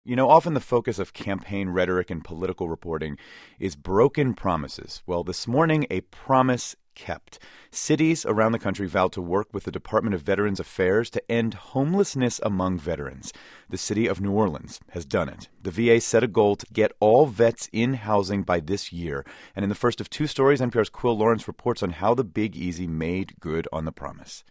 You know, often the focus of campaign rhetoric and political reporting is broken promises. Well, this morning, a promise kept. Cities around the country vowed to work with the Department of Veterans Affairs to end homelessness among veterans. The city of New Orleans has done it. The VA set a goal to get all vets in housing by this year. And in the first of two stories, NPR's Quill Lawrence reports on how the Big Easy made good on the promise.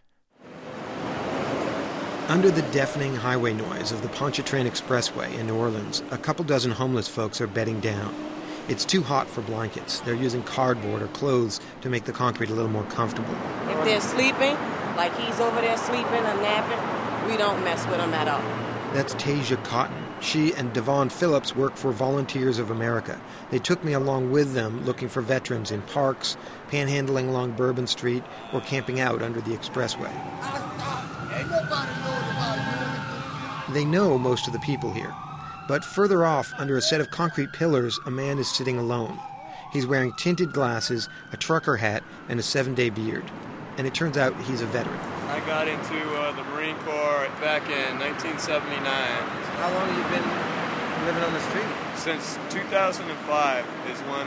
Under the deafening highway noise of the Pontchartrain Expressway in New Orleans, a couple dozen homeless folks are bedding down. It's too hot for blankets. They're using cardboard or clothes to make the concrete a little more comfortable. If they're sleeping, like he's over there sleeping or napping, we don't mess with them at all. That's Tasia Cotton. She and Devon Phillips work for Volunteers of America. They took me along with them looking for veterans in parks, panhandling along Bourbon Street, or camping out under the expressway. They know most of the people here. But further off, under a set of concrete pillars, a man is sitting alone. He's wearing tinted glasses, a trucker hat, and a 7-day beard. And it turns out he's a veteran. I got into the Marine Corps back in 1979. How long have you been living on the street? Since 2005 is when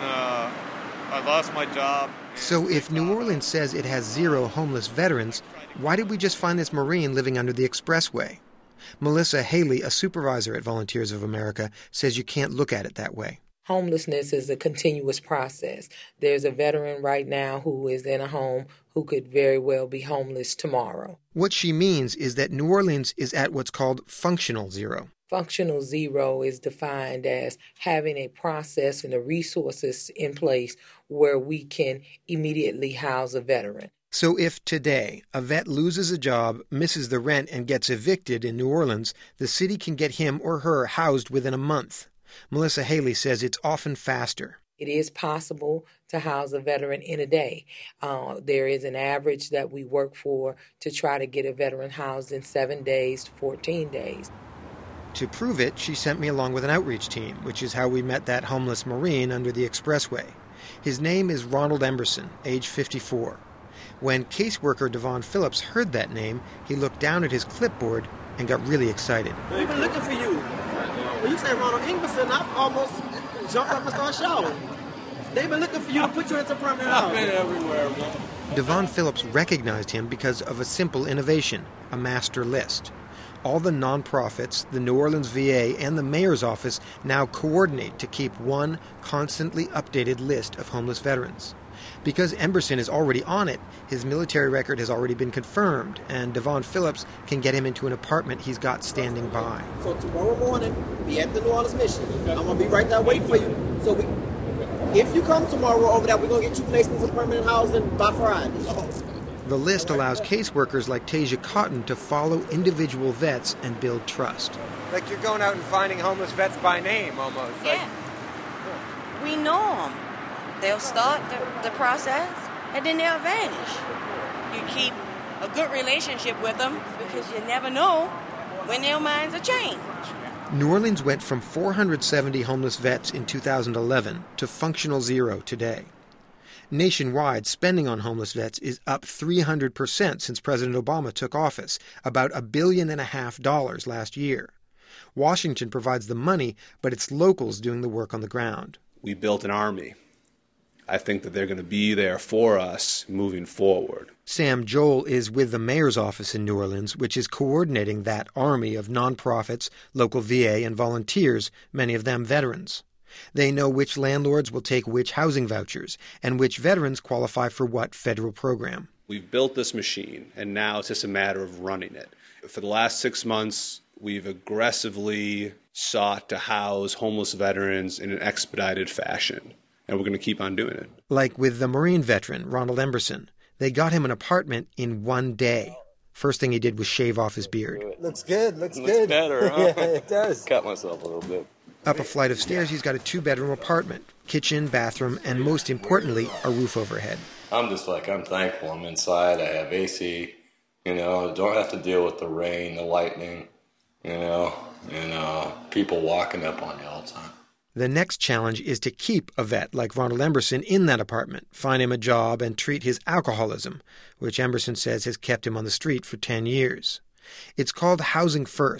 I lost my job. So if New Orleans says it has 0 homeless veterans, why did we just find this Marine living under the expressway? Melissa Haley, a supervisor at Volunteers of America, says you can't look at it that way. Homelessness is a continuous process. There's a veteran right now who is in a home who could very well be homeless tomorrow. What she means is that New Orleans is at what's called functional 0. Functional 0 is defined as having a process and the resources in place where we can immediately house a veteran. So if today a vet loses a job, misses the rent, and gets evicted in New Orleans, the city can get him or her housed within a month. Melissa Haley says it's often faster. It is possible to house a veteran in a day. There is an average that we work for to try to get a veteran housed in 7 days to 14 days. To prove it, she sent me along with an outreach team, which is how we met that homeless Marine under the expressway. His name is Ronald Emberson, age 54. When caseworker Devon Phillips heard that name, he looked down at his clipboard and got really excited. We've been looking for you. When you say Ronald Emberson, I almost jumped up and started shouting. They've been looking for you to put you into permanent housing. I've been everywhere, man. Devon Phillips recognized him because of a simple innovation, a master list. All the nonprofits, the New Orleans VA, and the mayor's office now coordinate to keep one constantly updated list of homeless veterans. Because Emberson is already on it, his military record has already been confirmed, and Devon Phillips can get him into an apartment he's got standing by. So tomorrow morning, be at the New Orleans Mission. I'm going to be right there waiting for you. So if you come tomorrow over there, we're going to get you placed into permanent housing by Friday. The list allows caseworkers like Tasia Cotton to follow individual vets and build trust. Like you're going out and finding homeless vets by name, almost. Yeah. We know them. They'll start the process, and then they'll vanish. You keep a good relationship with them because you never know when their minds will change. New Orleans went from 470 homeless vets in 2011 to functional 0 today. Nationwide, spending on homeless vets is up 300% since President Obama took office, about $1.5 billion last year. Washington provides the money, but it's locals doing the work on the ground. We built an army. I think that they're going to be there for us moving forward. Sam Joel is with the mayor's office in New Orleans, which is coordinating that army of nonprofits, local VA, and volunteers, many of them veterans. They know which landlords will take which housing vouchers and which veterans qualify for what federal program. We've built this machine, and now it's just a matter of running it. For the last 6 months, we've aggressively sought to house homeless veterans in an expedited fashion. And we're going to keep on doing it. Like with the Marine veteran, Ronald Emberson. They got him an apartment in 1 day. First thing he did was shave off his beard. Looks good, looks good. Looks better, huh? Yeah, it does. Cut myself a little bit. Up a flight of stairs, he's got a 2-bedroom apartment. Kitchen, bathroom, and most importantly, a roof overhead. I'm thankful I'm inside. I have AC, don't have to deal with the rain, the lightning, and people walking up on you all the time. The next challenge is to keep a vet like Ronald Emberson in that apartment, find him a job, and treat his alcoholism, which Emberson says has kept him on the street for 10 years. It's called Housing First.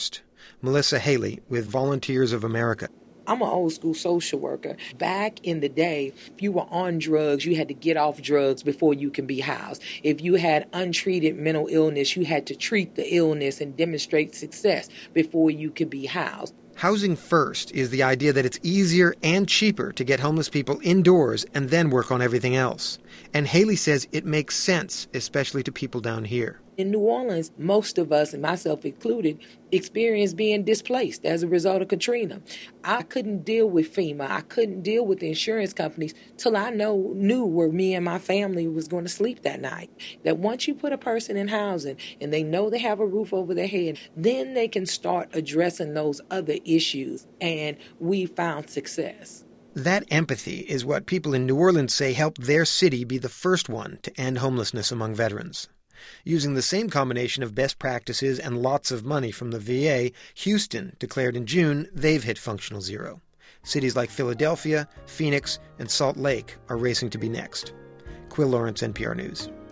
Melissa Haley with Volunteers of America. I'm an old school social worker. Back in the day, if you were on drugs, you had to get off drugs before you can be housed. If you had untreated mental illness, you had to treat the illness and demonstrate success before you could be housed. Housing first is the idea that it's easier and cheaper to get homeless people indoors and then work on everything else. And Haley says it makes sense, especially to people down here. In New Orleans, most of us, and myself included, experienced being displaced as a result of Katrina. I couldn't deal with FEMA. I couldn't deal with the insurance companies till I knew where me and my family was going to sleep that night. That once you put a person in housing and they know they have a roof over their head, then they can start addressing those other issues, and we found success. That empathy is what people in New Orleans say helped their city be the first one to end homelessness among veterans. Using the same combination of best practices and lots of money from the VA, Houston declared in June they've hit functional zero. Cities like Philadelphia, Phoenix, and Salt Lake are racing to be next. Quill Lawrence, NPR News.